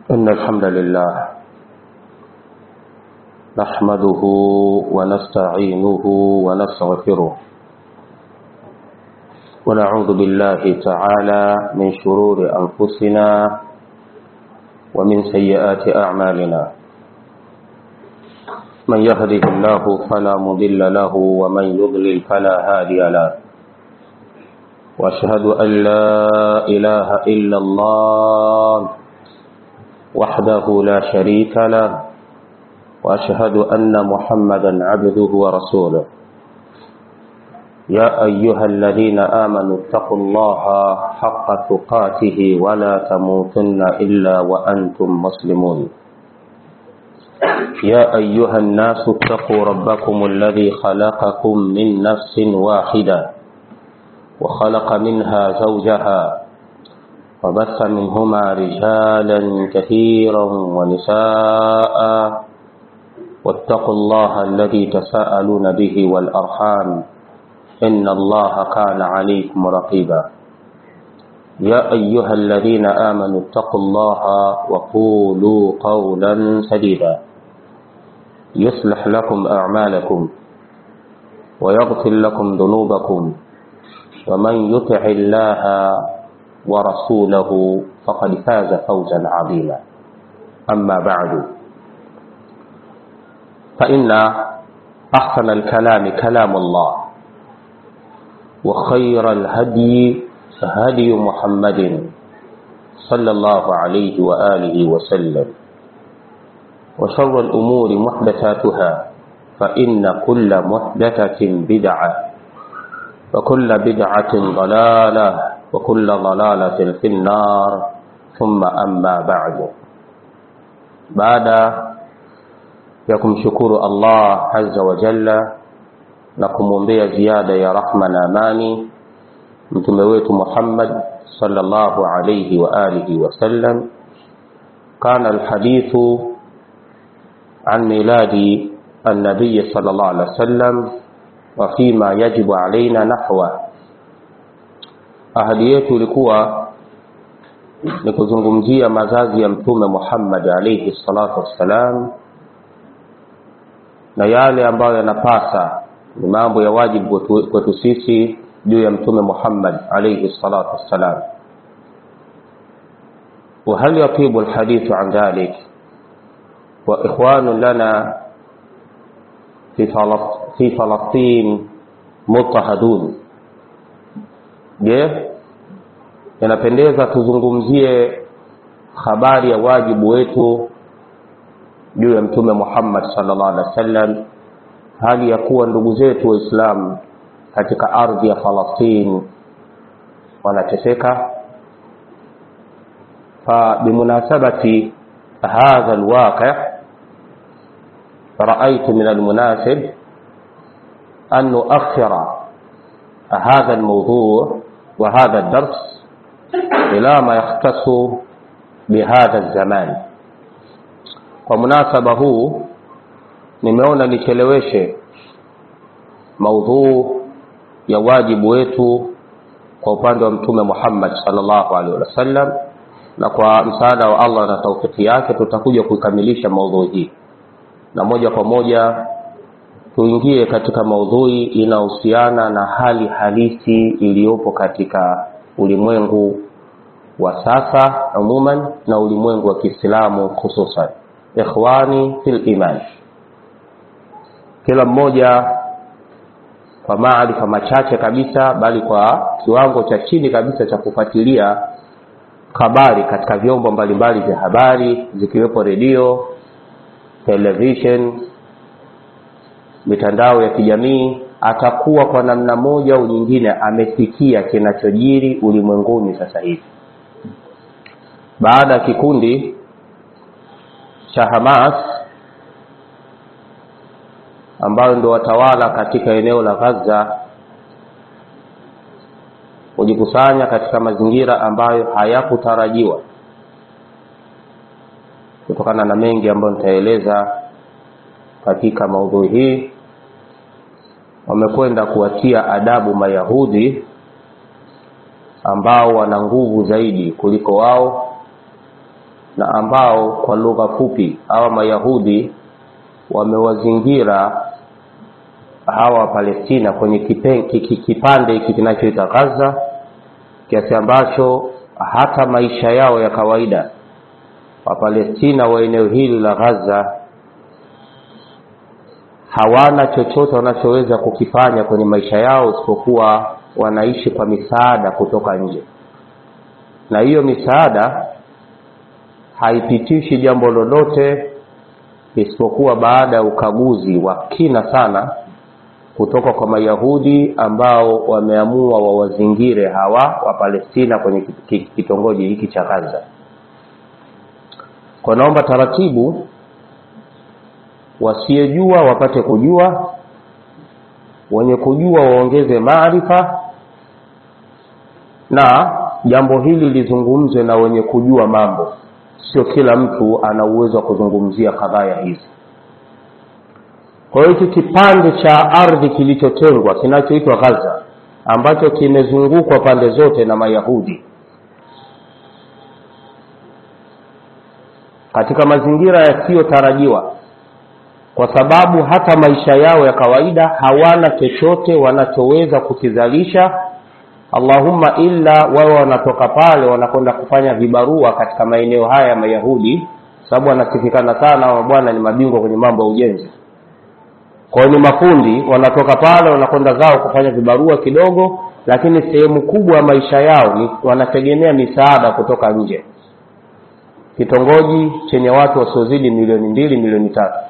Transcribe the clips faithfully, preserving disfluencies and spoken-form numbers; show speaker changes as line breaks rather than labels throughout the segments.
إن الحمد لله نحمده ونستعينه ونستغفره ونعوذ بالله تعالى من شرور أنفسنا ومن سيئات أعمالنا من يهده الله فلا مضل له ومن يضلل فلا هادي له وأشهد أن لا إله إلا الله وحده لا شريك له وأشهد أن محمدا عبده ورسوله يا أيها الذين آمنوا اتقوا الله حق تقاته ولا تموتن إلا وأنتم مسلمون يا أيها الناس اتقوا ربكم الذي خلقكم من نفس واحدة وخلق منها زوجها وبث منهما رجالا كثيرا ونساء واتقوا الله الذي تساءلون به والأرحام إن الله كان عليكم رقيبا يا أيها الذين آمنوا اتقوا الله وقولوا قولا سديدا يصلح لكم أعمالكم ويغفر لكم ذنوبكم ومن يطع الله ورسوله فقد فاز فوزا عظيما أما بعد فإن أحسن الكلام كلام الله وخير الهدي هدي محمد صلى الله عليه وآله وسلم وشر الأمور محدثاتها فإن كل محدثة بدعة وكل بدعة ضلالة وكل ضلالة في النار ثم أما بعد بعد يكم شكر الله عز وجل لكم بها زيادة يا رحمة amani mtume wetu Muhammad sallallahu alayhi wa alihi wasallam. Kana alhadithu an miladi an-nabiy sallallahu alayhi wasallam wa fima yajibu alaina nahwa. Ahadi yetu ilikuwa ni kuzungumzia mazazi ya mtume Muhammad alayhi salatu wassalam na yale ambayo yanapasa ni mambo ya wajibu kwetu sisi juu ya mtume Muhammad alayhi salatu wassalam. وهل يطيب الحديث عن ذلك وإخوان لنا في فلسطين مضطهدون؟ Je, inapendeza tuzungumzie habari ya wajibu wetu juu ya mtume Muhammad sallallahu alaihi wasallam hali ya kuwa ndugu zetu waislamu katika ardhi ya Palestina wanateseka? Fa bimunasabati hadha alwaqi' ra'aytu min almunasib an nu'akhkhira hadha almawdu' wa hadha ad-dars ila ma yahtassu bihadha az-zaman. Kwa munasaba huu nimeona nicheleweshe maudhu ya wajibu wetu kwa upande wa mtume Muhammad sallallahu alaihi wasallam, na kwa msaada wa Allah na taufiki yake tutakuja kukamilisha maudhui hii, na moja kwa moja tuingie katika maudhui inahusiana na hali halisi iliyopo katika ulimwengu wa sasa umuman na ulimwengu wa Kiislamu hususan. Ikhwani fil iman, kila mmoja kwa maarifa machache kabisa bali kwa kiwango cha chini kabisa cha kufuatilia habari katika vyombo mbalimbali vya habari zikiwepo redio, television, mitandao ya kijamii, atakuwa kwa namna moja au nyingine amesikia kinachojiri ulimwenguni sasa hivi. Baada ya kikundi cha Hamas ambao ndio watawala katika eneo la Gaza kujikusanya katika mazingira ambayo hayakutarajiwa kutokana na mengi ambayo nitaeleza katika maudhui hii, wamekwenda kuwatia adabu Mayahudi ambao wana nguvu zaidi kuliko wao na ambao kwa lugha fupi hawa Mayahudi wamewazingira hawa Palestina kwenye kipande hiki kinachoitwa Gaza, kiasi ambacho hata maisha yao ya kawaida wa Palestina wa eneo hili la Gaza hawana chochote wanachoweza kukifanya kwenye maisha yao isipokuwa wanaishi kwa misaada kutoka nje. Na hiyo misaada haipitishi jambo lolote isipokuwa baada ya ukaguzi wa kina sana kutoka kwa Mayahudi ambao wameamua wawazingire hawa wa Palestina kwenye kitongoji hiki cha Gaza. Kwa naomba taratibu, wasiyejua wapate kujua, wenye kujua waongeze maarifa, na jambo hili lizungumzwe na wenye kujua mambo. Sio kila mtu ana uwezo wa kuzungumzia kadhaya hizi. Kwa hiyo kipande cha ardhi kilichotengwa kinachoitwa Gaza, ambacho kimezungukwa pande zote na Mayahudi, katika mazingira yasiyotarajiwa, kwa sababu hata maisha yao ya kawaida hawana chochote wanachoweza kukizalisha, Allahumma illa wao wanatoka pale wanakwenda kufanya vibarua katika maeneo haya ya Mayahudi, sababu wanasifikana sana wa bwana ni mabingwa kwenye mambo ya ujenzi. Kwa hiyo ni mafundi, wanatoka pale wanakwenda zao kufanya vibarua kidogo, lakini sehemu kubwa ya maisha yao ni wanategemea misaada kutoka nje. Kitongoji chenye watu wasiozidi milioni mbili, milioni tatu.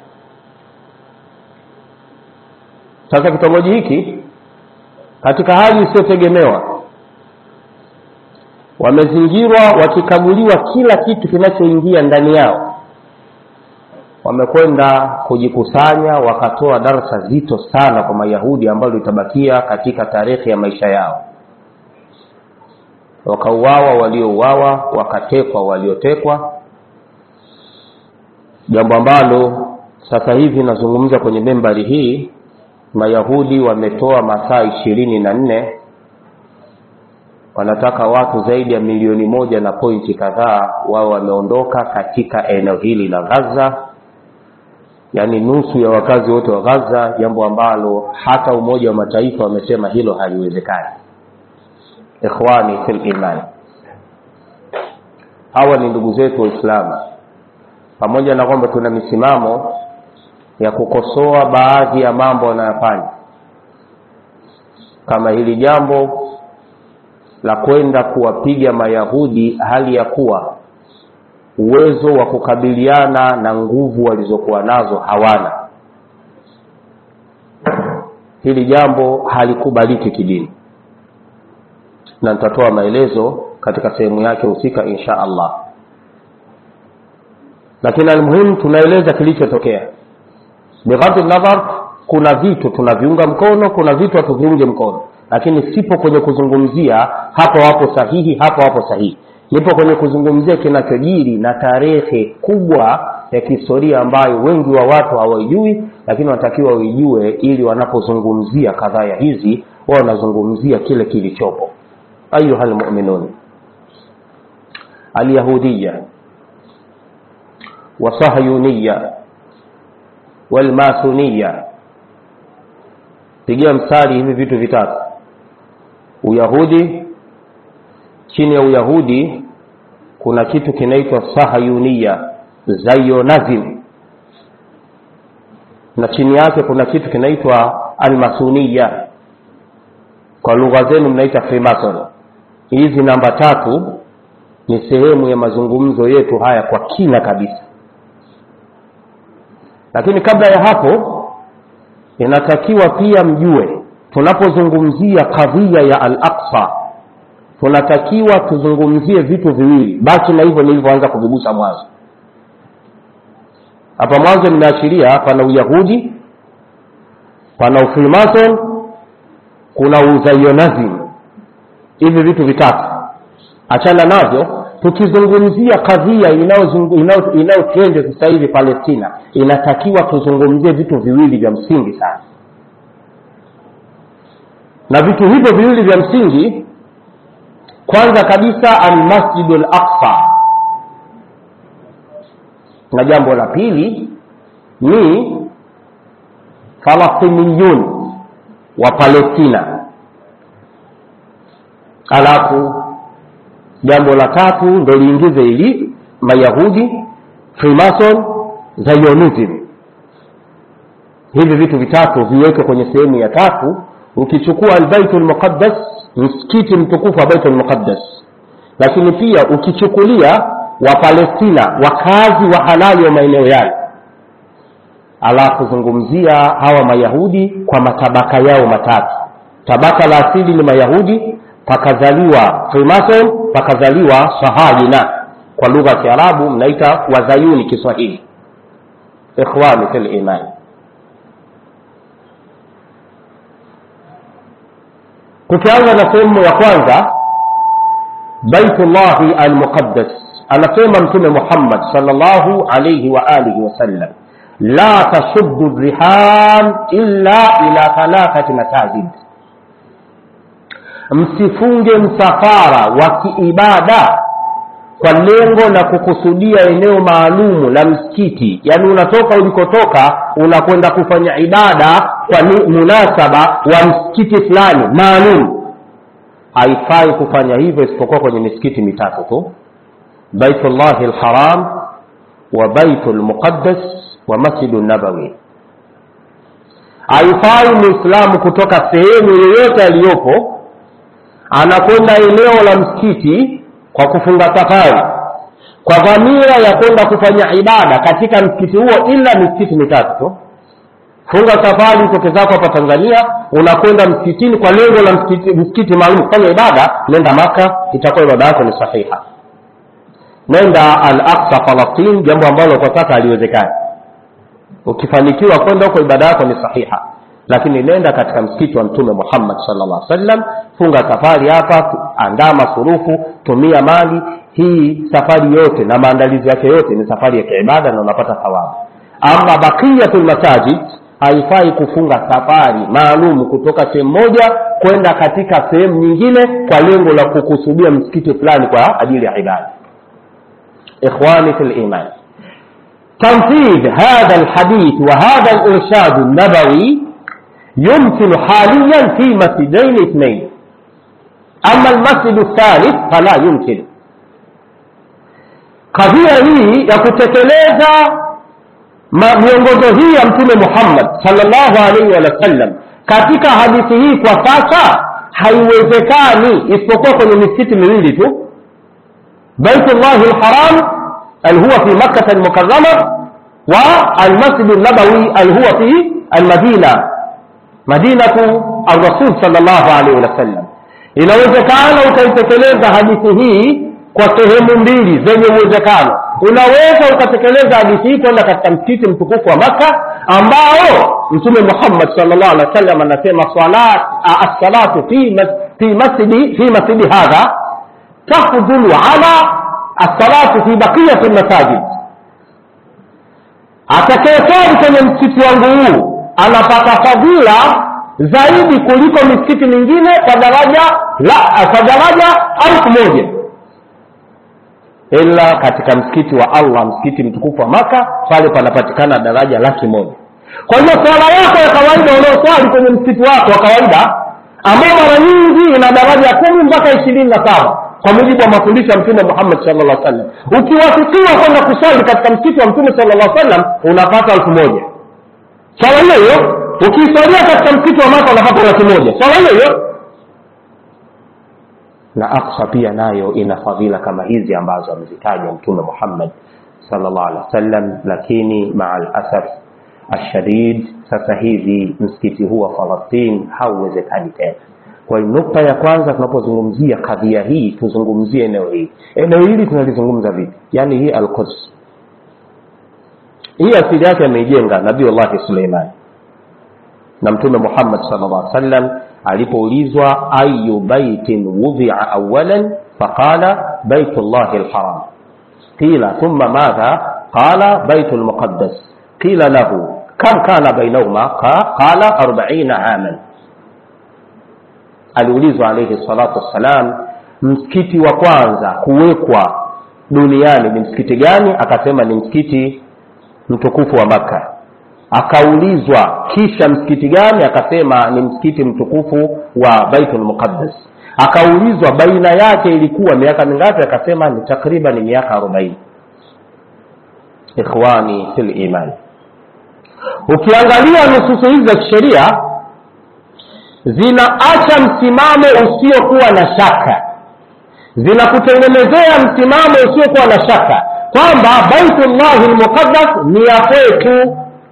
Sasa kitongoji hiki katika hali isiyotegemewa wamezingirwa, wakikaguliwa kila kitu kinachoingia ndani yao. Wamekwenda kujikusanya, wakatoa darasa zito sana kwa Mayahudi ambalo litabakia katika tarehe ya maisha yao. Wakauawa waliouawa, wakatekwa waliotekwa, jambo ambalo sasa hivi nazungumza kwenye membari hii. Mayahudi wametoa masaa ishirini na nne, wanataka watu zaidi ya milioni moja na pointi kadhaa wao wameondoka katika eneo hili la Gaza, yani nusu ya wakazi wote wa Gaza, jambo ambalo hata Umoja wa Mataifa wamesema hilo haliwezekani. Ikhwani fil iman, hawa ni ndugu zetu Waislamu, pamoja na kwamba tuna misimamo ya kukosoa baadhi ya mambo wanayofanya, kama hili jambo la kwenda kuwapiga Mayahudi hali ya kuwa uwezo wa kukabiliana na nguvu walizokuwa nazo hawana. Hili jambo halikubaliki kidini, na nitatoa maelezo katika sehemu yake husika insha Allah. Lakini almuhimu tunaeleza kilichotokea. Bighadhi nadhar, kuna vitu tunaviunga mkono, kuna vitu hatuviunge mkono, lakini sipo kwenye kuzungumzia hapo hapo sahihi, hapo hapo sahihi. Nipo kwenye kuzungumzia kinachojiri na tarehe kubwa ya kihistoria ambayo wengi wa watu hawajui, lakini wanatakiwa waijue ili wanapozungumzia kadhaya hizi wao wanazungumzia kile kilichopo. Ayuhal mu'minun, al-yahudiyya wa sahyuniyya wal masuniyya. Pigia mstari hivi vitu vitatu. Uyahudi, chini ya Uyahudi kuna kitu kinaitwa Sahayuniya, Zionism, na chini yake kuna kitu kinaitwa Al-Masuniya, kwa lugha zenu mnaita Freemason. Hizi namba tatu ni sehemu ya mazungumzo yetu haya kwa kina kabisa. Lakini kabla ya hapo inatakiwa pia mjue, tunapozungumzia kadhia ya Al-Aqsa tunatakiwa tuzungumzie vitu viwili. Basi na hivyo nilivyoanza kuvigusa mwanzo. Hapa mwanzo nimeashiria pana Uyahudi, pana Freemason, kuna Zionism. Hivi vitu vitatu achana navyo. Tukizungumzia kadhia inayotrend sasa hivi Palestina, inatakiwa tuzungumzie vitu viwili vya msingi sana. Na vitu hivyo viwili vya msingi, kwanza kabisa Al-Masjid Al-Aqsa. Na jambo la pili ni Falastiniyun wa Palestina. Alafu jambo la tatu ndio liingize ili Mayahudi, Freemason, Zionism. Hivi vitu vitatu viweke kwenye sehemu ya tatu. Ukichukua al-Baitul Muqaddas, msikiti mtukufu wa Baitul Muqaddas, lakini pia ukichukulia wa Palestina, wakazi wa halali wa maeneo yale, alafu zungumzia hawa Mayahudi kwa matabaka yao matatu. Tabaka la asili ni Mayahudi, pakazaliwa Freemason, pakazaliwa Sahayina, kwa lugha ya Kiarabu mnaita Wazayuni Kiswahili. Ikhwani fil iman, tukianza na sehemu ya kwanza, Baitullahi al-Muqaddas, anasema Mtume Muhammad sallallahu alayhi wa alihi wasallam, la tashuddu rihal illa ila thalathati masajid, msifunge msafara wa kiibada kwa lengo la kukusudia eneo maalumu la msikiti. Yani unatoka ulikotoka unakwenda kufanya ibada kwa munasaba wa msikiti fulani maalum, haifai kufanya hivyo isipokuwa kwenye misikiti mitatu tu: Baitullahi al-Haram wa Baitul Muqaddas wa Masjidun Nabawi. Haifai Muislamu kutoka sehemu yoyote aliyopo anakwenda eneo la msikiti kwa kufunga safari kwa dhamira ya kwenda kufanya ibada katika msikiti huo, ila misikiti mitatu tu. Funga safari kutoka zako hapa Tanzania unakwenda msikitini kwa lengo la msikiti, msikiti maalum kufanya ibada, nenda Maka, itakuwa ibada yako ni sahiha. Nenda Al-Aqsa Palestine, jambo ambalo kwa sasa haliwezekani. Ukifanikiwa kwenda huko ibada yako ni sahiha, lakini nenda katika msikiti wa Mtume Muhammad sallallahu alaihi wasallam, funga safari hapa, andaa masurufu, tumia mali. Hii safari yote na maandalizi yake yote ni safari ya kiibada na unapata thawabu. Ama baqiyatul masajid, haifai kufunga safari maalum kutoka sehemu moja kwenda katika sehemu nyingine kwa lengo la kukusudia msikiti fulani kwa ajili ya ibada. Ikhwani fil iman, تنفيذ هذا الحديث وهذا الإرشاد النبوي يمكن حاليا في مسجدين اثنين، أما المسجد الثالث فلا يمكن. قضية hii ya kutekeleza miongozo hii ya Mtume Muhammad sallallahu alaihi wasallam katika hadithi hii kwa sasa haiwezekani isipokuwa kwenye misikiti miwili tu: Baitullahi al-Haram الهو في مكة المكرمة والمسجد النبوي الهو في المدينة مدينة الرسول صلى الله عليه وسلم. inawezekana ukaitekeleza hadithi hii kwa sehemu mbili zenye uwezekano. Unaweza ukatekeleza hadithi hii kwenda katika msikiti mtukufu wa Makka ambao Mtume Muhammad sallallahu alaihi wasallam anasema salat as-salatu fi fi masjidi fi masjidi hadha tafdulu ala as-salatu fi baqiyati al-masajid. Atakayesali kwenye msikiti wangu huu anapata fadhila zaidi kuliko misikiti mingine kwa daraja la kwa daraja elfu moja, ila katika msikiti wa Allah, msikiti mtukufu wa Maka, pale panapatikana daraja laki moja. Kwa hiyo swala yako ya kawaida unaoswali kwenye msikiti wako wa kawaida ambao mara nyingi ina daraja kumi mpaka ishirini na saba kwa mujibu wa mafundisho ya Mtume Muhammad sallallahu alaihi wasallam, ukiwafikiwa kwenda kuswali katika msikiti wa Mtume sallallahu alaihi wasallam unapata elfu moja. Swala hiyo ukiswalia katika msikiti wa Maka unapata laki moja. Swala hiyo na Aqsa pia nayo ina fadhila kama hizi ambazo amezitaja Mtume Muhammad sallallahu alaihi wasallam, lakini ma'al asaf ashadid sasa hivi msikiti huu wa Palestina hauwezekani tena. Kwa hiyo nukta ya kwanza tunapozungumzia kadhia hii tuzungumzie eneo hili. Eneo hili tunalizungumza vipi? Yani hii Al-Quds. Hii asili yake ameijenga Nabii Allah Suleiman. Na Mtume Muhammad sallallahu alaihi wasallam alipoulizwa ayu baitin wudi'a awwalan faqala Baitullah al-Haram. Qila thumma madha? Qala Baitul Muqaddas. Qila lahu kam kana bainahuma? Qala arobaini aman. Aliulizwa alayhi salatu wassalam, msikiti wa kwanza kuwekwa duniani ni msikiti gani? Akasema ni msikiti mtukufu wa Makka. Akaulizwa kisha msikiti gani? Akasema ni msikiti mtukufu wa Baitul Muqaddas. Akaulizwa baina yake ilikuwa miaka mingapi? Akasema ni takriban miaka arobaini. Ikhwani fil iman, ukiangalia nususu hizi za kisheria zinaacha msimamo usiokuwa na shaka, zinakutengenezea msimamo usiokuwa na shaka kwamba Baitullahil Muqaddas ni ya kwetu,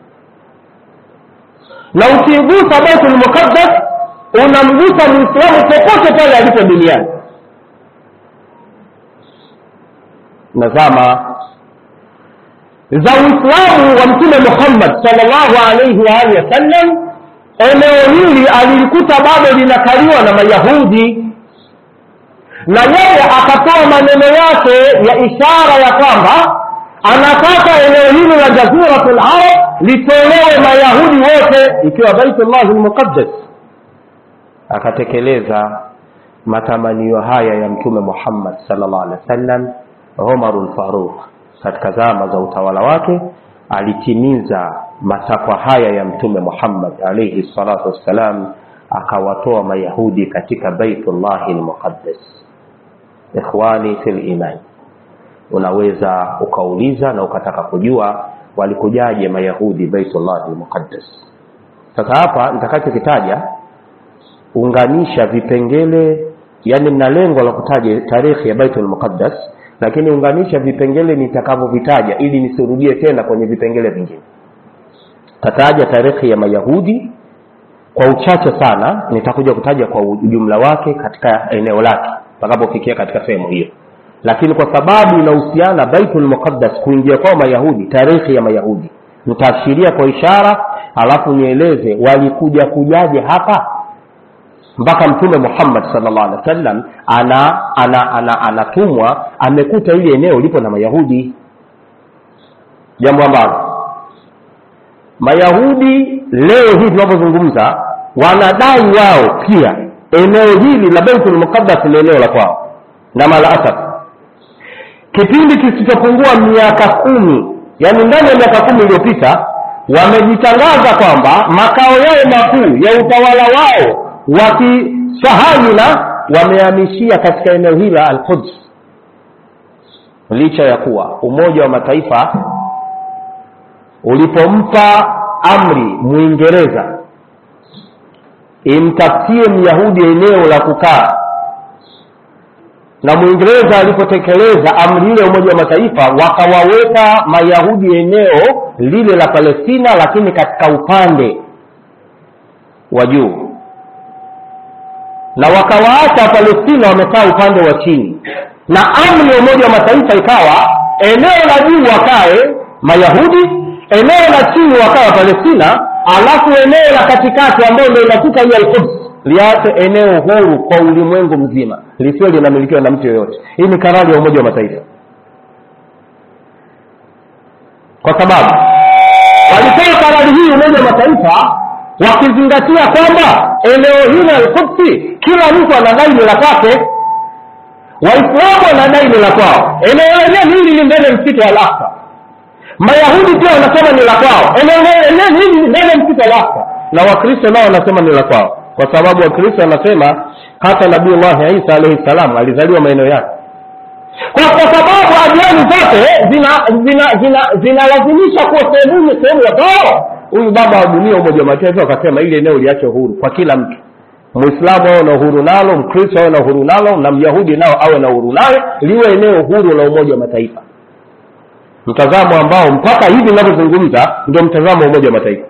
na ukigusa Baitul Muqaddas unamgusa Muislamu popote pale alipo duniani. Nazama za Uislamu wa Mtume Muhammad sallallahu alayhi wa alihi wasallam, eneo hili alilikuta bado linakaliwa na Mayahudi, na yeye akatoa maneno yake ya ishara ya kwamba anataka eneo hili la Jaziratul Arab litolewe Mayahudi wote, ikiwa Baitullahil Muqaddas. Akatekeleza matamanio haya ya Mtume Muhammad sallallahu alaihi wasallam. Umarul Faruq katika zama za utawala wake alitimiza matakwa haya ya Mtume Muhammad alayhi salatu wassalam, akawatoa Mayahudi katika Baitullahil Muqaddas. Ikhwani fil iman, unaweza ukauliza na ukataka kujua walikujaje Mayahudi Baitullahil Muqaddas. Sasa hapa nitakachokitaja unganisha vipengele, yani na lengo la kutaja tarehe ya Baitul Muqaddas, lakini unganisha vipengele nitakavyovitaja ili nisirudie tena kwenye vipengele vingine. Tataja tarehe ya Mayahudi kwa uchache sana, nitakuja kutaja kwa ujumla wake katika eneo lake takapofikia katika sehemu hiyo. Lakini kwa sababu inahusiana Baitul Muqaddas kuingia kwa Mayahudi, tarehe ya Mayahudi nitaashiria kwa ishara, alafu nieleze walikuja kujaje hapa mpaka Mtume Muhammad sallallahu alaihi wasallam ana ana ana anatumwa amekuta ile eneo lipo na Mayahudi. Jambo ambalo Mayahudi leo hii tunapozungumza wanadai wao pia eneo hili la Baitul Muqaddas ni eneo la kwao, na malaasaf kipindi kisichopungua miaka kumi, yani ndani ya miaka kumi iliyopita, wamejitangaza kwamba makao yao makuu ya utawala wao wa kisahayuna wamehamishia katika eneo hili la Al-Quds, licha ya kuwa Umoja wa Mataifa ulipompa amri Muingereza imtafutie Myahudi eneo la kukaa, na Muingereza alipotekeleza amri ile Umoja wa Mataifa wakawaweka Mayahudi eneo lile la Palestina, lakini katika upande wa juu, na wakawaacha Palestina wamekaa upande wa chini, na amri ya Umoja wa Mataifa ikawa eneo la juu wakae Mayahudi, eneo la chini wakae Palestina, alafu eneo la katikati ambalo ndio linafika ile Al-Quds liache eneo huru kwa ulimwengu mzima, lisiwe linamilikiwa na mtu yeyote. Hii ni karari ya Umoja wa Mataifa, kwa sababu walipewa karari hii Umoja wa Mataifa wakizingatia kwamba eneo hili Al-Quds kila mtu anadai ni la kwake. Waislamu wanadai ni la kwao, eneo hili ni mbele msikiti wa Al-Aqsa. Mayahudi pia wanasema ni la kwao, eneo hili ni mbele msikiti wa Al-Aqsa, na Wakristo nao wanasema ni la kwao, kwa sababu Wakristo wanasema hata Nabii Allah Isa alayhi salam alizaliwa maeneo yake. Kwa sababu adiani zote zina zina zina zinalazimisha kuwa sehemu sehemu ya kwao. Huyu baba wa dunia Umoja wa Mataifa akasema ile eneo liache huru kwa kila mtu. Muislamu awe na uhuru nalo, Mkristo awe na uhuru nalo, na Myahudi nao awe na uhuru nalo, liwe eneo huru la Umoja wa Mataifa. Mtazamo ambao mpaka hivi ninapozungumza ndio mtazamo wa Umoja wa Mataifa.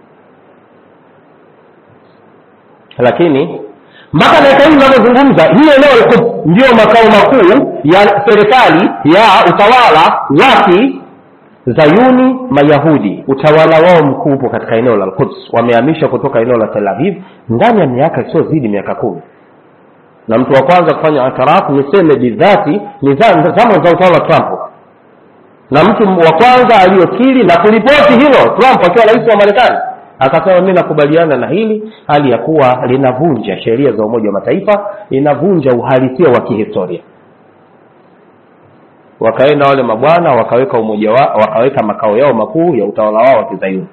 Lakini mpaka dakika hii ninapozungumza, hii eneo Al-Quds ndio makao makuu ya serikali ya utawala wa Zayuni Mayahudi. Utawala wao mkuu upo katika eneo la Al-Quds. Wamehamisha kutoka eneo la Tel Aviv ndani ya miaka sio zidi miaka kumi. Na mtu wa kwanza kufanya atarafu niseme bidhati ni zama za utawala wa Trump. Na mtu wa kwanza aliyokiri na kulipoti hilo Trump akiwa rais wa Marekani, akasema mimi nakubaliana na hili, hali ya kuwa linavunja sheria za Umoja wa Mataifa, linavunja uhalisia wa kihistoria. Wakaenda wale mabwana wakaweka umoja wao, wakaweka makao yao makuu ya utawala wao wa Kizayuni.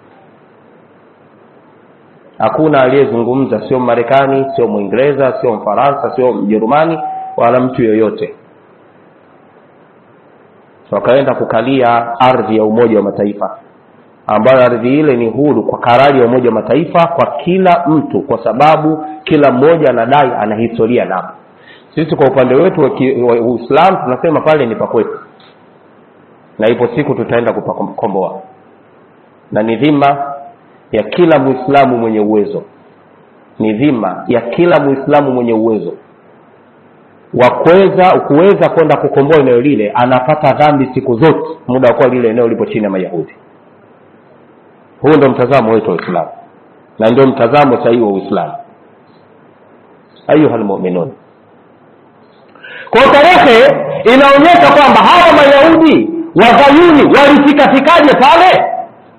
Hakuna aliyezungumza, sio Marekani, sio Muingereza, sio Mfaransa, sio Mjerumani wala mtu yoyote. Wakaenda kukalia ardhi ya Umoja wa Mataifa, ambayo ardhi ile ni huru kwa karari ya Umoja wa Mataifa kwa kila mtu, kwa sababu kila mmoja anadai ana historia napo. Sisi kwa upande wetu wa Uislamu tunasema pale ni pa kwetu, na ipo siku tutaenda kupakomboa, na ni dhima ya kila Muislamu mwenye uwezo, ni dhima ya kila Muislamu mwenye uwezo wa kuweza kuweza kwenda kukomboa eneo lile. Anapata dhambi siku zote muda kwa lile eneo lipo chini ya Mayahudi. Huo ndio mtazamo wetu wa Uislamu, na ndio mtazamo sahihi wa Uislamu. Ayuhal mu'minun, kwa tarehe inaonyesha kwamba hawa Mayahudi wa Zayuni walifika fikaje pale.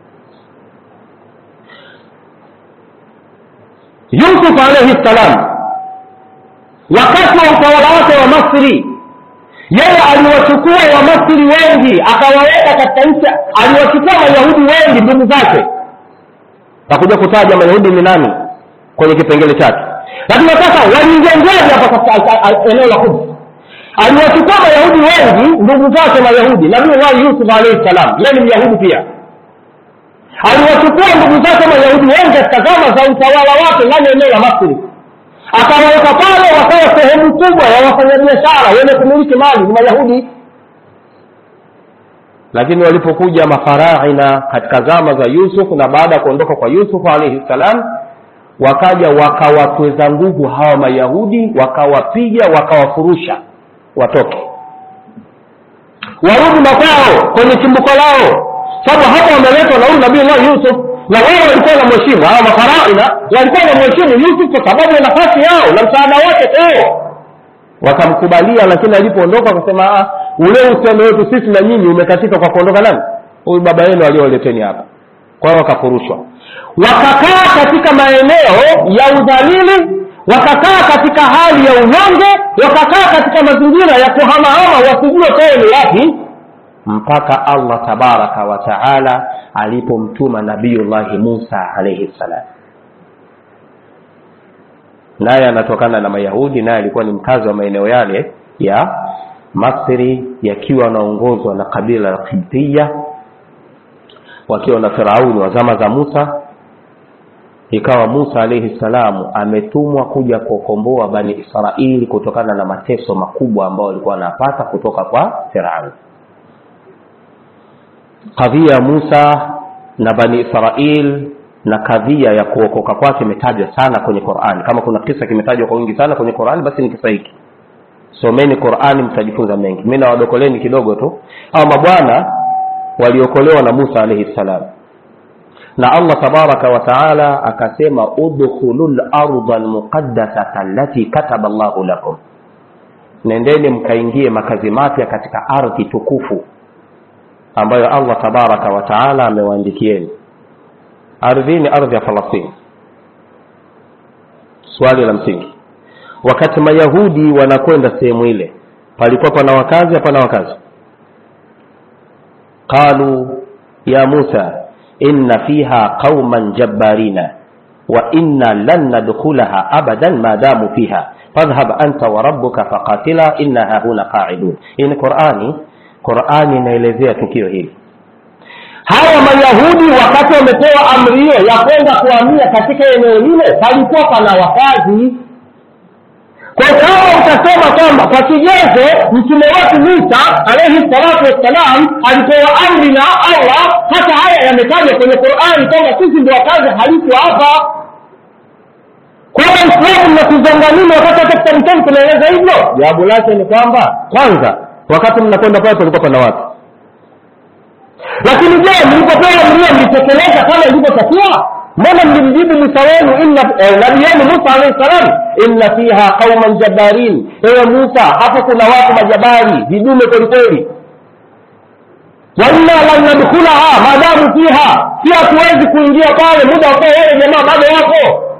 Yusuf alayhi salam wakati wa utawala wake wa Misri, yeye aliwachukua wa Misri wengi akawaweka katika nchi. Aliwachukua Mayahudi wengi ndugu zake, takuja kutaja Mayahudi ni nani kwenye kipengele chake, lakini sasa waliingiaje hapa katika eneo la Quds? Aliwachukua Mayahudi wengi ndugu zake Mayahudi, Nabii wa Yusuf alayhi salam yeye ni Myahudi pia. Aliwachukua ndugu zake Mayahudi wengi katika zama za utawala wake ndani ya eneo la Misri, akawaweka pale wakawa sehemu kubwa ya wafanyabiashara wenye kumiliki mali ni Mayahudi. Lakini walipokuja mafaraina katika zama za Yusuf na baada ya kuondoka kwa Yusuf alayhi salam, wakaja wakawatweza nguvu hawa Mayahudi, wakawapiga, wakawafurusha watoke, warudi makwao kwenye chimbuko lao. Sababu hapa wameletwa na huyu Nabii Allah Yusuf, na wao walikuwa na mheshimu, hawa mafaraina walikuwa na mheshimu Yusuf kwa sababu ya nafasi yao na msaada wake kwao, wakamkubalia. Lakini alipoondoka akasema, ah, ule uhusiano wetu sisi na nyinyi umekatika kwa kuondoka nani? Huyu baba yenu alioleteni hapa. Kwa hiyo wakafurushwa, wakakaa katika maeneo ya udhalili, wakakaa katika hali ya unyonge, wakakaa katika mazingira ya kuhamahama wasijue kwao ni wapi, mpaka Allah tabaraka wa taala alipomtuma Nabiiullah Musa alayhi salam. Naye anatokana na Mayahudi, naye alikuwa ni mkazi wa maeneo yale ya Misri, yakiwa anaongozwa na kabila la Qibtiyya, wakiwa na Firauni wa zama za Musa. Ikawa Musa alayhi salamu ametumwa kuja kukomboa Bani Israili kutokana na mateso makubwa ambayo walikuwa wanapata kutoka kwa Firauni. Kadhia Musa na Bani Israil na kadhia ya kuokoka kwake imetajwa sana kwenye Qur'an. Kama kuna kisa kimetajwa kwa wingi sana kwenye Qur'an, basi ni kisa hiki. Someni Qur'ani mtajifunza mengi. Mimi nawadokoleni kidogo tu. Hao mabwana waliokolewa na Musa alayhi salam, na Allah tabaraka wa taala akasema, udkhulul ardha almuqaddasata allati kataba Allahu lakum, nendeni mkaingie makazi mapya katika ardhi tukufu ambayo Allah tabaraka wa taala amewaandikieni. Ardhi ni ardhi ya Palestina. Swali la msingi, wakati Mayahudi wanakwenda sehemu ile, palikuwa pana wakazi hapana wakazi? Qalu ya Musa inna fiha qauman jabbarina wa inna lan nadkhulaha abadan ma damu fiha fadhhab anta wa rabbuka faqatila inna huna qa'idun. In Qur'ani Qur'ani inaelezea tukio hili. Hawa Mayahudi wakati wamepewa amri hiyo ya kwenda kuhamia katika eneo lile, palikuwa pana wakazi. Kwa kama utasema kwamba kwa kigezo mtume wetu Musa alayhi salatu wassalam alipewa amri na Allah, hata haya yametajwa kwenye Qur'ani kwamba sisi ndio wakazi halisi hapa. Kwa hiyo Uislamu unatuzanga nini wakati katika mtume tunaeleza hivyo? Jawabu lake ni kwamba kwanza, wakati mnakwenda pale palikuwa pana watu. Lakini je, mlipopewa amri mlitekeleza kama ilivyotakiwa? Mbona mlimjibu Musa wenu inna eh, nabii Musa alayhi salam inna fiha qauman jabbarin, ewe Musa hapo kuna watu majabari vidume kweli kweli, wa inna lan nadkhulaha madamu fiha, si hatuwezi kuingia pale muda wa wale jamaa bado wako.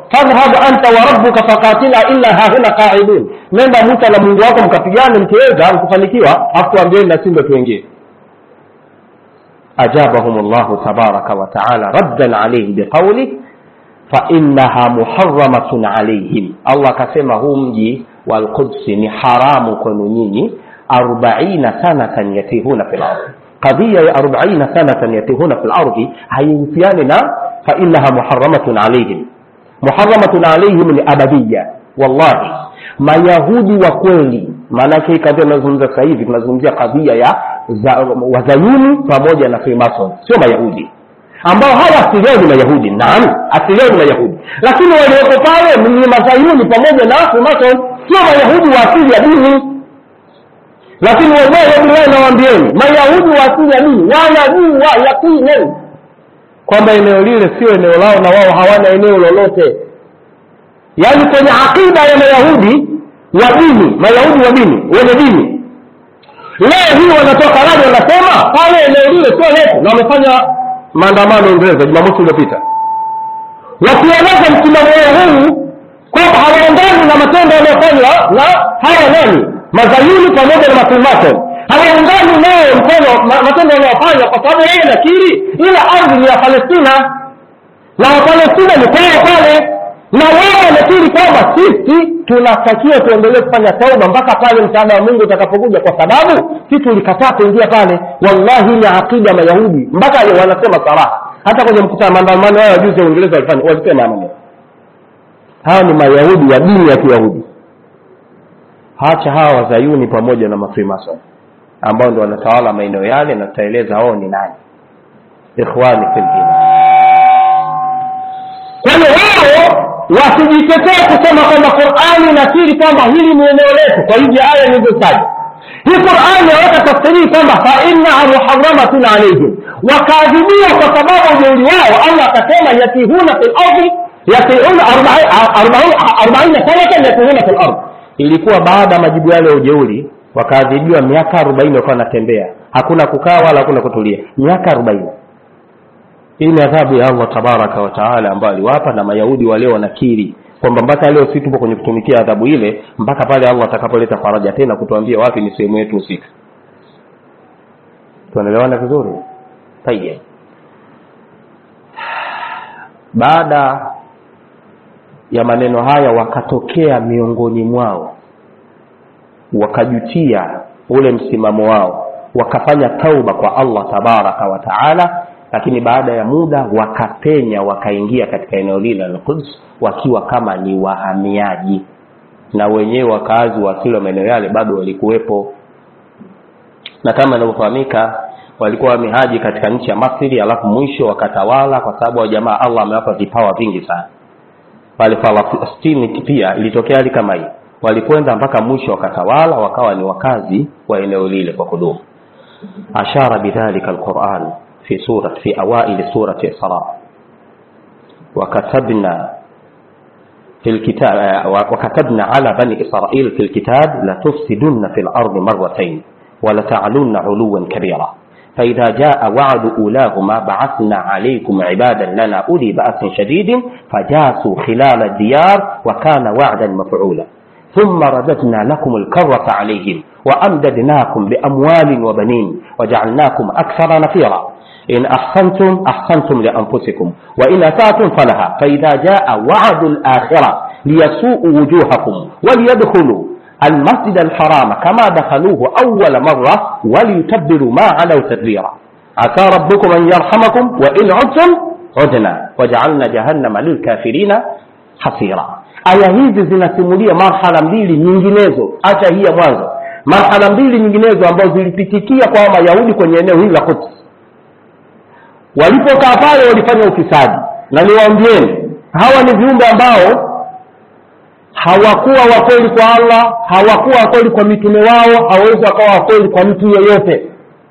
fadhhab anta wa rabbuka faqatila illa hahuna qa'idun, nenda Musa na Mungu wako mkapigane, mkiweza mkufanikiwa afu ambieni na sisi tuingie. Ajabahumullahu tabaraka wa ta'ala raddan alayhi biqawli fa innaha muharramatun alayhim. Allah akasema huu mji wa al-Quds ni haramu kwenu nyinyi arobaini sanatan yatihuna fil ardh. Qadhiya ya arobaini sanatan yatihuna fil ardh haihusiani na fa innaha muharramatun alayhim. Muharramatun alayhim ni abadiyya. Wallahi mayahudi wa kweli, maana yake kadhaa tunazungumza sasa hivi tunazungumzia kadhia ya wazayuni pamoja na Freemason, sio mayahudi ambao hawa asili yao ni mayahudi. Naam, asili yao ni mayahudi, lakini walioko pale ni mazayuni pamoja na Freemason, sio mayahudi wa asili ya dini. Lakini wao nawaambieni mayahudi wa asili ya dini wanajua yakini kwamba eneo lile sio eneo lao na wao hawana eneo lolote. Yaani kwenye akida ya mayahudi wa dini, mayahudi wa dini, wenye dini, leo hii wanatoka radi wanasema pale eneo lile sio letu, na wamefanya maandamano Uingereza Jumamosi iliyopita wakieleza msimamo huu kwamba hawaendani na matendo yanayofanywa na haya nani mazayuni pamoja na Freemason, hawaendani nayo mkono matendo yanayofanywa, kwa sababu yeye nakiri ila ardhi ni ya Palestina na Wapalestina ni kwao pale, na wao wanakiri kwamba sisi tunatakiwa tuendelee kufanya tauba mpaka pale msaada wa Mungu utakapokuja, kwa sababu sisi tulikataa kuingia pale. Wallahi ni akida Mayahudi mpaka wanasema saraha. Hata kwenye mkutano maandamano yao juzi Uingereza walifanya walisema maneno. Hawa ni Mayahudi wa dini ya Kiyahudi. Hacha hawa wazayuni pamoja na Freemason ambao ndio wanatawala maeneo yale, na tutaeleza wao ni nani. Ikhwani fil iman. Kwa hiyo wao wasijitetee kusema kwamba Qur'ani inasiri kwamba hili ni eneo letu kwa hiyo aya nilizotaja. Hii Qur'ani inaweka tafsiri kwamba fa innaha muharramatun alayhim, wakadhibia kwa sababu ujeuri wao. Allah akasema yatihuna fil ardi yatihuna arobaini sanatan yatihuna fil ardi. Ilikuwa baada ya majibu yale ya ujeuri wakadhibiwa miaka arobaini wakawa wanatembea, hakuna kukaa wala hakuna kutulia, miaka arobaini. Hii ni adhabu ya Allah tabaraka wa taala ambayo aliwapa, na Mayahudi wale wanakiri kwamba mpaka leo sisi tupo kwenye kutumikia adhabu ile mpaka pale Allah atakapoleta faraja tena kutuambia wapi ni sehemu yetu usiku. Tunaelewana vizuri? Tayeb. Baada ya maneno haya wakatokea miongoni mwao wakajutia ule msimamo wao, wakafanya tauba kwa Allah tabaraka wa taala. Lakini baada ya muda wakapenya wakaingia katika eneo lile la Quds wakiwa kama ni wahamiaji, na wenyewe wakazi wa kila maeneo yale bado walikuwepo. Na kama inavyofahamika walikuwa wahamiaji katika nchi ya Misri, alafu mwisho wakatawala, kwa sababu jamaa Allah amewapa vipawa vingi sana. Pale Palestina pia ilitokea hali kama hii, walikwenda mpaka mwisho wakatawala, wakawa ni wakazi wa eneo lile kwa kudumu. Ashara bidhalika alquran في سورة في أوائل سورة إسراء وكتبنا في الكتاب وكتبنا على بني إسرائيل في الكتاب لتفسدن في الأرض مرتين ولتعلن علوا كبيرا فإذا جاء وعد أولاهما بعثنا عليكم عبادا لنا أولي بأس شديد فجاسوا خلال الديار وكان وعدا مفعولا ثم رددنا لكم الكرة عليهم وأمددناكم بأموال وبنين وجعلناكم أكثر نفيرا إن أحسنتم أحسنتم لأنفسكم وإن أسأتم فلها فإذا جاء وعد الآخرة ليسوء وجوهكم وليدخلوا المسجد الحرام كما دخلوه أول مرة وليتبروا ما علوا تدبيرا عسى ربكم أن يرحمكم وإن عدتم عدنا وجعلنا جهنم للكافرين حصيرا. Aya hizi zinasimulia marhala mbili nyinginezo, acha hii ya mwanzo, marhala mbili nyinginezo ambazo zilipitikia kwa Wayahudi kwenye eneo hili la Quds. Walipokaa pale walifanya ufisadi, na niwaambieni hawa ni viumbe ambao hawakuwa wakweli kwa Allah, hawakuwa wakweli kwa mitume wao, hawawezi wakawa wakweli kwa mtu yeyote.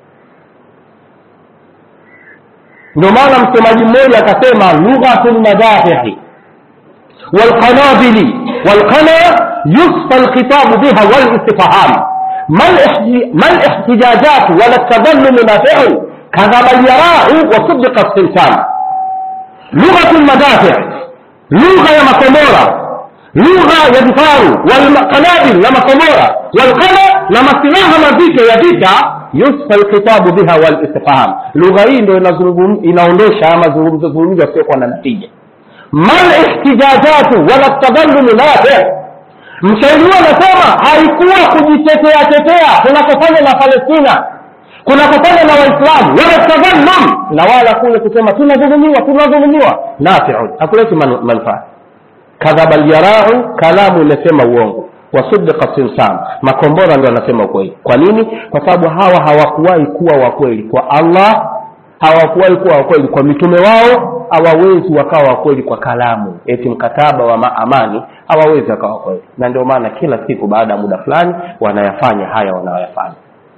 Ndio maana msemaji mmoja akasema lughatul madahi والقنابل والقنا يصفى الخطاب بها والاستفهام ما الاحتجاجات ولا التظلم نافع كذب اليراء وصدق السلسان. لغة المدافع lugha ya makombora, lugha ya vifaru wal na makombora wal na masilaha mazito ya vita, yusfa alkitabu biha wal istifham. Lugha hii ndio inaondosha mazungumzo zungumzo sio kwa natija. mal ihtijajatu wala tadallum nafi. Mshairi anasema haikuwa kujitetea tetea kunakofanya na Palestina, kunakofanya na Waislamu, wala tadallum, na wala kule kusema tunazungumziwa tunazungumziwa nafi'un, hakuleti manufaa. kadhaba al-yara'u, kalamu inasema uongo, wasidqa simsam, makombora ndio anasema ukweli. Kwa nini? Kwa sababu hawa hawakuwahi kuwa wa kweli kwa Allah, hawakuwahi kuwa wa kweli kwa mitume wao, hawawezi wakawa wa kweli kwa kalamu. Eti mkataba wa amani hawawezi wakawa wa kweli. Na ndio maana kila siku baada ya muda fulani wanayafanya haya wanayofanya.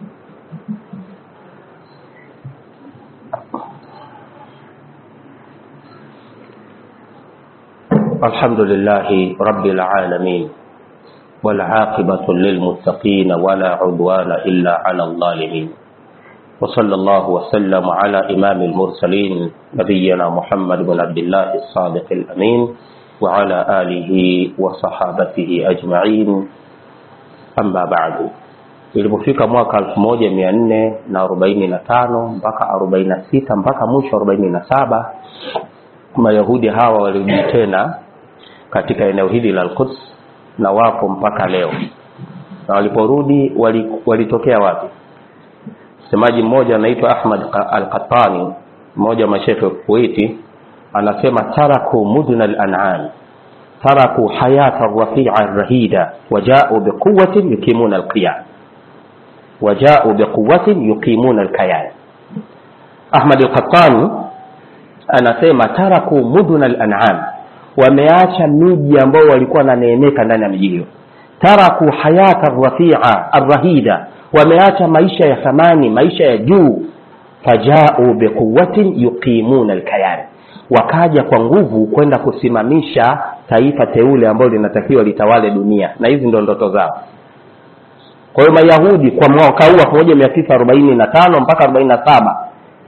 Alhamdulillahi rabbil alamin, والعاقبة للمتقين ولا عدوان إلا على الظالمين. وصلى الله وسلم على إمام المرسلين نبينا محمد بن عبد الله الصادق الأمين وعلى آله وصحابته أجمعين. أما بعد. Ilipofika mwaka elfu moja mia nne arobaini na tano mpaka arobaini na sita mpaka mwisho arobaini na saba, Mayahudi hawa walirudi tena katika eneo hili la Al-Quds na wapo mpaka leo. Na waliporudi walitokea wapi? Semaji mmoja anaitwa Ahmad Al-Qattani, mmoja wa mashaikh wa Kuwaiti, anasema taraku mudna al-an'am, taraku hayata ar-rafi'a ar-rahida waja'u biquwwatin yuqimuna al-qiyam waja'u biquwwatin yuqimuna al-kayan. Ahmad Al-Qattani anasema taraku mudna al-an'am, wameacha miji ambao walikuwa wananeemeka ndani ya miji hiyo. Taraku hayata ar-rafi'a ar-rahida, wameacha maisha ya thamani, maisha ya juu. Faja'u biquwwatin yuqimuna al-kayan, wakaja kwa nguvu kwenda kusimamisha taifa teule ambalo linatakiwa litawale dunia, na hizi ndio ndoto zao. Kwa hiyo Mayahudi kwa mwaka huu elfu moja mia tisa arobaini na tano mpaka arobaini na saba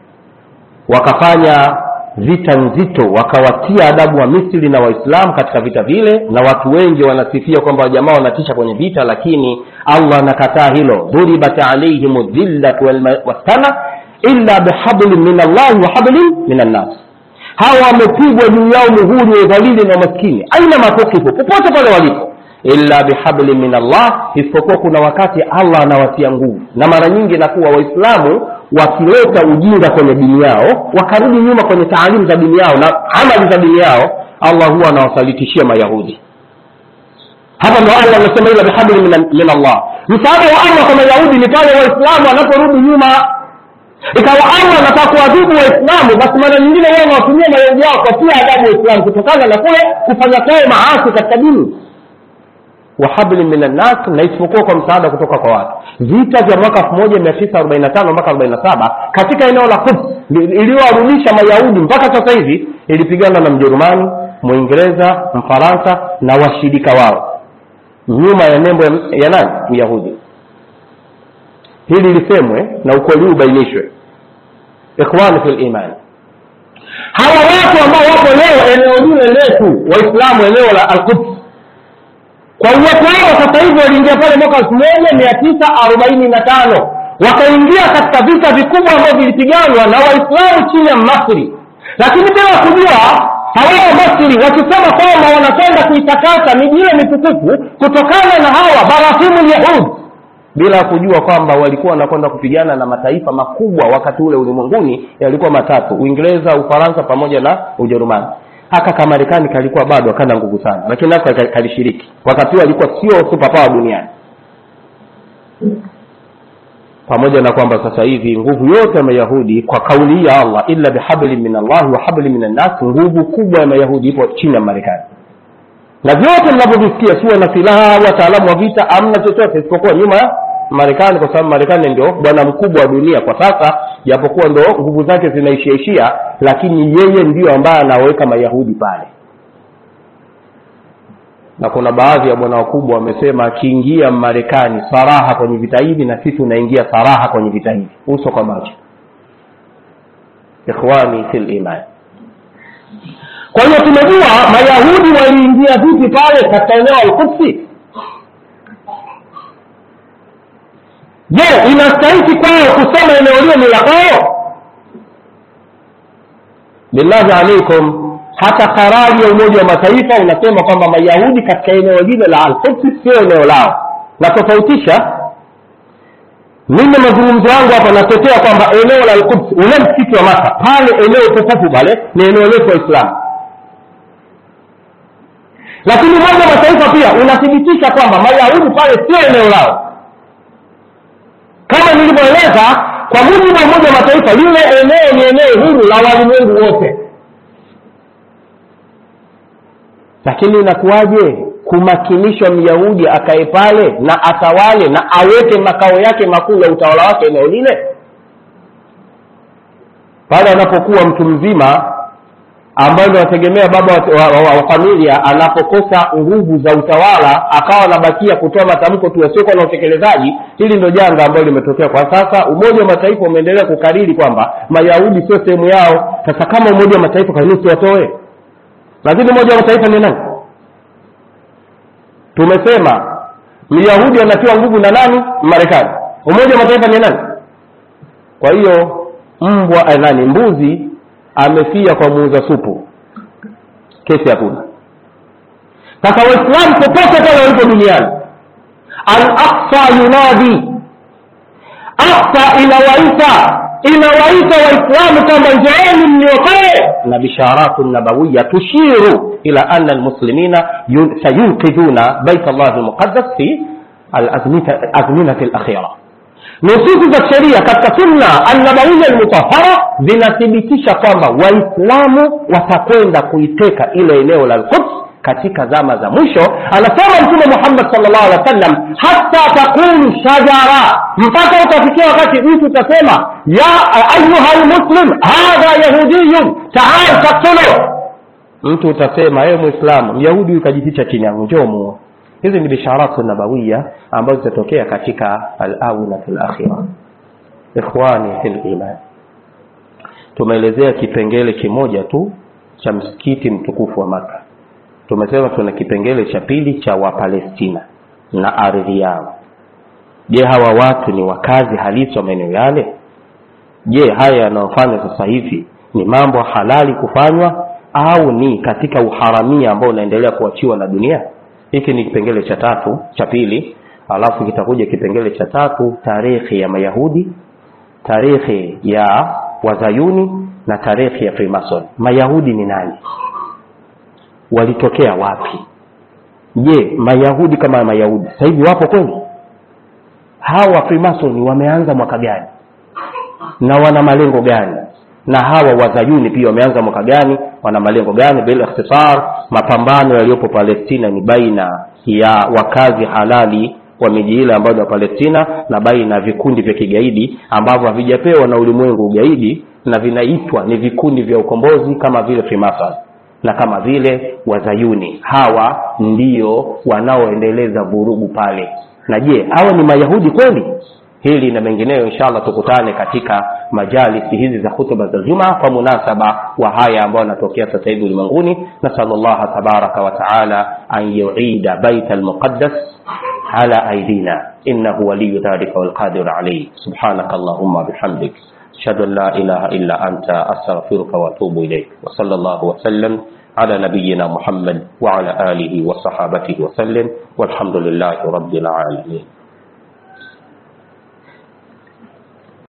wakafanya vita nzito, wakawatia adabu wa Misri na Waislamu katika vita vile, na watu wengi wanasifia kwamba jamaa wanatisha kwenye vita, lakini Allah anakataa hilo. Duribat alayhim dhillatu wasana illa bihablin min Allah wa hablin min an-nas. Hawa wamepigwa juu yao muhuri wa dhalili na maskini aina makokipo popote pale walipo, illa bihablin min Allah, isipokuwa kuna wakati Allah anawatia nguvu. Na mara nyingi inakuwa Waislamu wakileta ujinga kwenye dini yao, wakarudi nyuma kwenye taalimu za dini yao na amali za dini yao, Allah huwa anawasalitishia Mayahudi. Hapa ndio Allah anasema ila bihabli min Allah. Msaada wa Allah kwa Mayahudi ni pale Waislamu wanaporudi nyuma. Ikawa Allah anataka kuadhibu Waislamu, basi mara nyingine wao wanawatumia Mayahudi wao kwa tia adabu Waislamu kutokana na kule kufanya kwao maasi katika dini. Wa hablin minan nas, na isipokuwa kwa msaada kutoka kwa watu. Vita vya mwaka elfu moja mia tisa arobaini na tano mpaka arobaini na saba katika eneo la Quds iliyowarudisha Mayahudi mpaka sasa hivi, ilipigana na Mjerumani, Muingereza, Mfaransa na washirika wao, nyuma ya nembo ya nani? Myahudi. Hili lisemwe na ukweli ubainishwe. Ikhwani fil iman, hawa watu ambao wapo leo eneo hili letu Waislamu, eneo la Al-Quds, kwa uwepo wao sasa hivi waliingia pale mwaka elfu moja mia tisa arobaini na tano, wakaingia katika vita vikubwa ambavyo vilipiganwa na Waislamu chini ya Misri. Lakini bila kujua hawa Misri wakisema kwamba wanakwenda kuitakasa miji ile mitukufu kutokana na hawa barahimu Yahudi, bila kujua kwamba walikuwa wanakwenda kupigana na mataifa makubwa wakati ule ulimwenguni, yalikuwa matatu: Uingereza, Ufaransa pamoja na Ujerumani. Haka kama Marekani kalikuwa bado akana nguvu sana, lakini nako kalishiriki. Wakati huo alikuwa sio super power duniani. Pamoja na kwamba sasa hivi nguvu yote ya Mayahudi kwa kauli ya Allah illa bihablin min Allah wa hablin min an-nas, nguvu kubwa ya Mayahudi ipo chini ya Marekani. Na vyote mnavyovisikia sio na silaha, wataalamu wa vita, amna chochote isipokuwa nyuma ya Marekani, kwa sababu Marekani ndio bwana mkubwa wa dunia kwa sasa, japokuwa ndio nguvu zake zinaishiishia, lakini yeye ndio ambaye anaweka Mayahudi pale. Na kuna baadhi ya bwana wakubwa wamesema akiingia Marekani saraha kwenye vita hivi, na sisi tunaingia saraha kwenye vita hivi, uso kwa macho. Ikhwani fil iman, Kwa hiyo tumejua Mayahudi waliingia vipi pale katika eneo al-Quds. Je, inastahili kwao kusema eneo hilo ni la kwao? Billahi alaikum, hata karari ya Umoja wa Mataifa unasema kwamba Mayahudi katika eneo hilo la al-Quds sio eneo lao. Na tofautisha, mimi mazungumzo yangu hapa natetea kwamba eneo la al-Quds, ule msikiti wa Maka, pale eneo tukufu pale ni eneo letu wa Islam. Lakini Umoja wa Mataifa pia unathibitisha kwamba Mayahudi pale sio eneo lao. Kama nilivyoeleza, kwa mujibu wa Umoja wa Mataifa lile eneo ni eneo huru la walimwengu wote. Lakini inakuwaje kumakinishwa Myahudi akae pale na atawale na aweke makao yake makuu ya utawala wake eneo lile? Pale anapokuwa mtu mzima ambaye anategemea baba wa, wa, wa, wa familia anapokosa nguvu za utawala akawa anabakia kutoa matamko tu yasiyo na utekelezaji, hili ndio janga ambalo limetokea kwa sasa. Umoja wa Mataifa umeendelea kukariri kwamba Mayahudi sio sehemu yao. Sasa kama Umoja wa Mataifa kanuni watoe, lakini Umoja wa Mataifa ni nani? Tumesema Myahudi anatiwa nguvu na nani? Marekani. Umoja wa Mataifa ni nani? Kwa hiyo mbwa nani mbuzi amefia kwa muuza supu, kesi hakuna. Sasa Waislamu popote pale walipo duniani, Al-Aqsa yunadi, Aqsa inawaita inawaita Waislamu kwamba njooni mniokoe, na bisharatu nabawiyya tushiru ila anna almuslimina sayunqiduna bait Allah almuqaddas fi al-azminati al-akhira. Nususi za sheria katika sunna an-nabawiyya al-mutahhara zinathibitisha kwamba Waislamu watakwenda kuiteka ile eneo la al-Quds katika zama za mwisho. Anasema Mtume Muhammad sallallahu alaihi wasallam, hatta takunu shajara, mpaka utafikia wakati mtu utasema ya ayuha almuslim hadha yahudiyyun ta'al taqtulu. Mtu utasema ewe Muislamu, Myahudi ukajificha chini yangu, njoo muone. Hizi ni bisharatu nabawiyya ambazo zitatokea katika al-awnatul akhirah. Ikhwani fil iman, tumeelezea kipengele kimoja tu cha msikiti mtukufu wa Maka. Tumesema tuna kipengele cha pili cha Wapalestina na ardhi yao. Je, hawa watu ni wakazi halisi wa maeneo yale? Je, haya yanayofanywa sasa hivi ni mambo halali kufanywa au ni katika uharamia ambao unaendelea kuachiwa na dunia? Hiki ni kipengele cha tatu cha pili. Alafu kitakuja kipengele cha tatu, tarehe ya Mayahudi, tarehe ya Wazayuni na tarehe ya Freemason. Mayahudi ni nani? Walitokea wapi? Je, Mayahudi kama Mayahudi sasa hivi wapo kweli? Hawa Freemason wameanza mwaka gani na wana malengo gani? Na hawa Wazayuni pia wameanza mwaka gani, wana malengo gani? Bila ikhtisar, mapambano yaliyopo Palestina ni baina ya wakazi halali wa miji ile ambayo ni Palestina na baina vikundi vya kigaidi ambavyo havijapewa na ulimwengu ugaidi na vinaitwa ni vikundi vya ukombozi kama vile Freemason na kama vile Wazayuni. Hawa ndio wanaoendeleza vurugu pale. Na je, hawa ni Mayahudi kweli? Hili na mengineyo inshallah tukutane katika majalisi hizi za hutuba za Jumaa kwa munasaba wa haya ambayo yanatokea sasa hivi ulimwenguni. Nasallallahu tabaraka wa taala an yu'ida baital muqaddas ala aidina innahu waliyyu dhalika wal qadir alayhi. Subhanakallahumma bihamdik, ashhadu an la ilaha illa anta, astaghfiruka wa atubu ilayk. Wa sallallahu wa sallam ala nabiyyina Muhammad wa ala alihi wa sahabatihi wa sallam, walhamdulillahi rabbil alamin.